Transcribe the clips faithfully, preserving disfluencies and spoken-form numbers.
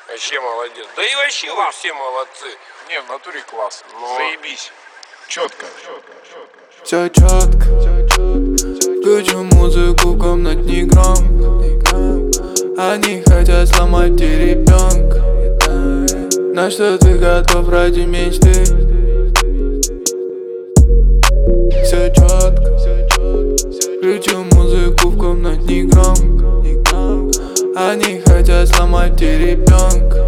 Вообще молодец. Да и вообще вы все молодцы. Не, в натуре класс. Но... Заебись. Четко. Все четко. Включу музыку в комнате громко. Они хотят сломать тебе ребенка. На что ты готов ради мечты? Все четко. Включу музыку в комнате громко. Они хотят сломать тебе ребенка.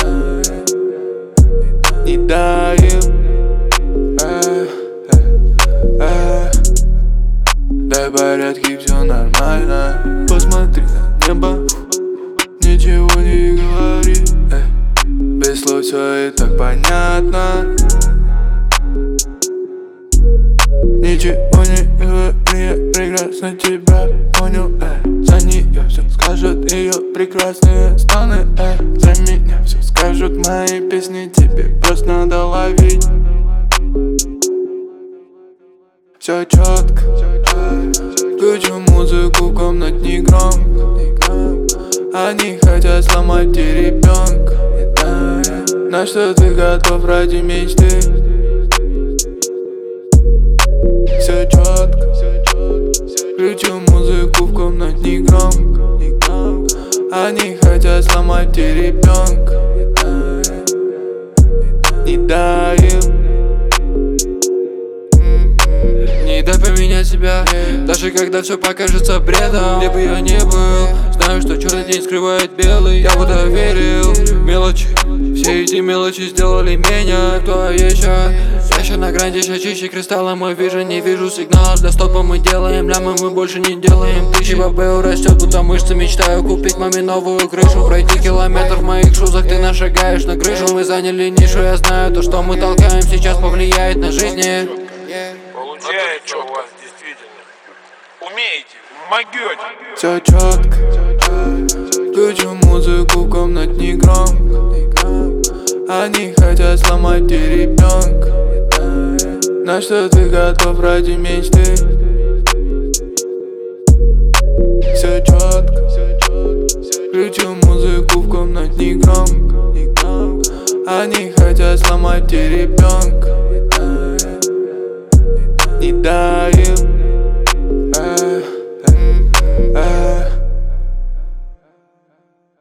Не дай им, э, э, э. Дай порядки, все нормально. Посмотри на небо, ничего не говори, э. Без слов все и так понятно. Ничего не говори, я прекрасно тебя понял, э. За нее все скажут ее прекрасные стоны, э. За меня все скажут мои песни, тебе просто надо ловить. Все четко. Включу музыку в комнате громко. Они хотят сломать тебе ребенка. На что ты готов ради мечты? Все четко. Включу музыку в комнате громко. Они хотят сломать тебе ребенка. Не дай им. Не дай поменять себя, даже когда все покажется бредом. Где бы я ни был, знаю, что черный день скрывает белый. Я в это верил, мелочи, все эти мелочи сделали меня. Кто еще? Я еще на гранде, еще чище кристалла. Мой вижен, не вижу сигнала. Для стопа мы делаем лямы, мы больше не делаем тысячи. Бабел растет, будто мышцы. Мечтаю купить маме новую крышу. Пройти километр в моих шузах, ты нашагаешь на крышу. Мы заняли нишу, я знаю, то, что мы толкаем сейчас, повлияет на жизни. Получается у вас действительно. Умеете, могете. Все четко. Включу музыку в комнате громко. Они хотят сломать тебе ребенка. На что ты готов ради мечты? Все четко. Включу музыку в комнате громко. Они хотят сломать тебе ребенка. Не дай им.